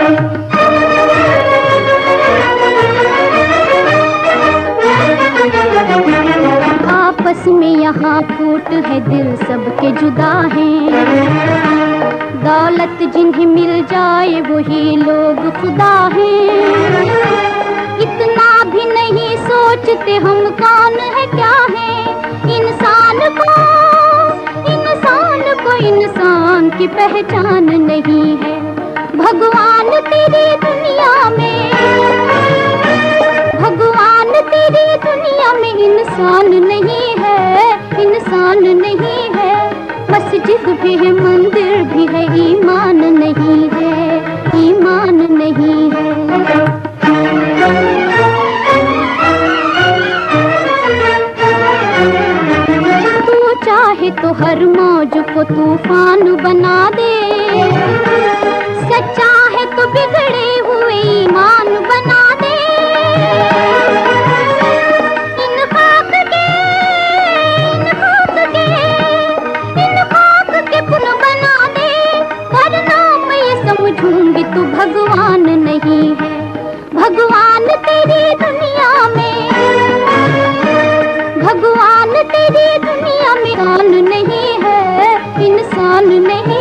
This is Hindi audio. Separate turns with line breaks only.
आपस में यहाँ फूट है, दिल सबके जुदा हैं। दौलत जिन्हें मिल जाए वही लोग खुदा हैं। इतना भी नहीं सोचते हम कौन है क्या है। इंसान इंसान की पहचान नहीं है। भगवान तेरी दुनिया में, भगवान तेरी दुनिया में इंसान नहीं है, इंसान नहीं है। मस्जिद भी है, मंदिर भी है, ईमान नहीं है, ईमान नहीं है। तू चाहे तो हर मौज को तूफान बना दे, सच्चा है तो बिगड़े हुए ईमान बना दे। इन खाक के पुन बना दे, वरना मैं ये समझूंगी तू भगवान नहीं है। भगवान तेरी दुनिया में, भगवान तेरी दुनिया में इंसान नहीं है, इंसान नहीं।